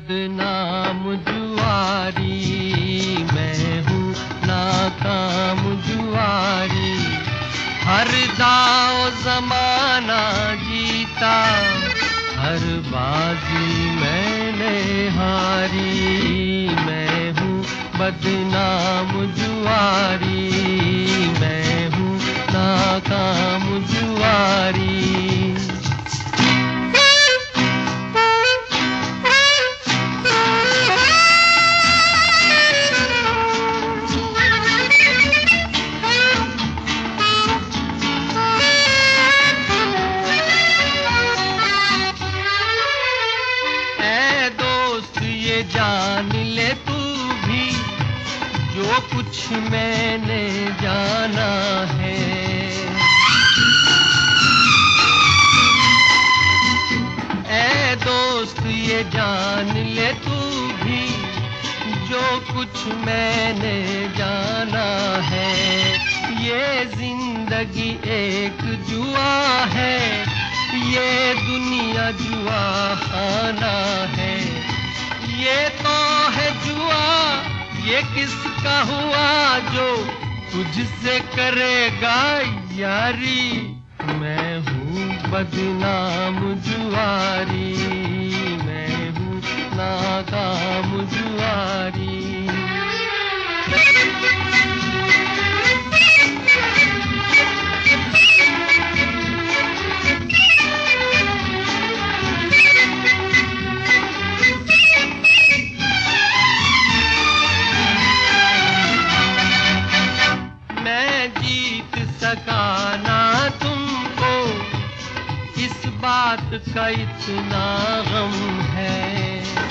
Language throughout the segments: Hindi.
बदनाम जुआरी, मैं हूँ नाकाम जुआरी। हर दाव ज़माना जीता, हर बाजी मैंने हारी। मैं हूँ बदनाम जुआरी, मैं हूँ नाकाम जुआरी। जान ले तू भी जो कुछ मैंने जाना है। ऐ दोस्त ये जान ले तू भी जो कुछ मैंने जाना है। ये जिंदगी एक जुआ है, ये दुनिया जुआ खाना है। ये तो है जुआ, ये किसका हुआ जो तुझसे करेगा यारी। मैं हूँ बदनाम जुआरी, मैं हूँ नाकाम जुआरी। सकाना तुमको इस बात का इतना गम है।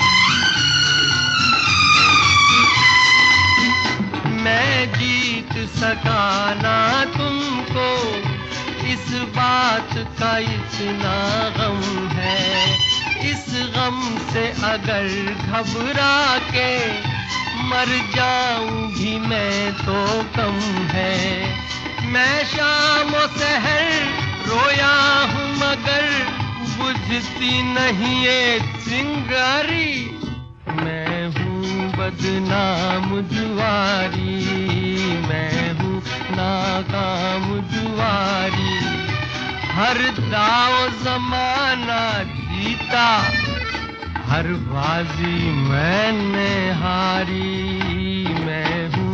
मैं जीत सकाना तुमको इस बात का इतना गम है। इस गम से अगर घबरा के मर जाऊं भी मैं तो कम है। मैं शाम सहर रोया हूँ मगर बुझती नहीं ये चिंगारी। मैं हूँ बदनाम जुआरी, मैं हूँ नाकाम जुआरी। हर दाव ज़माना जीता, हर बाजी मैंने हारी। मैं हूँ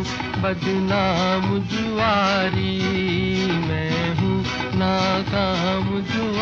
बदनाम जुआरी, मैं हूँ नाकाम जुआरी।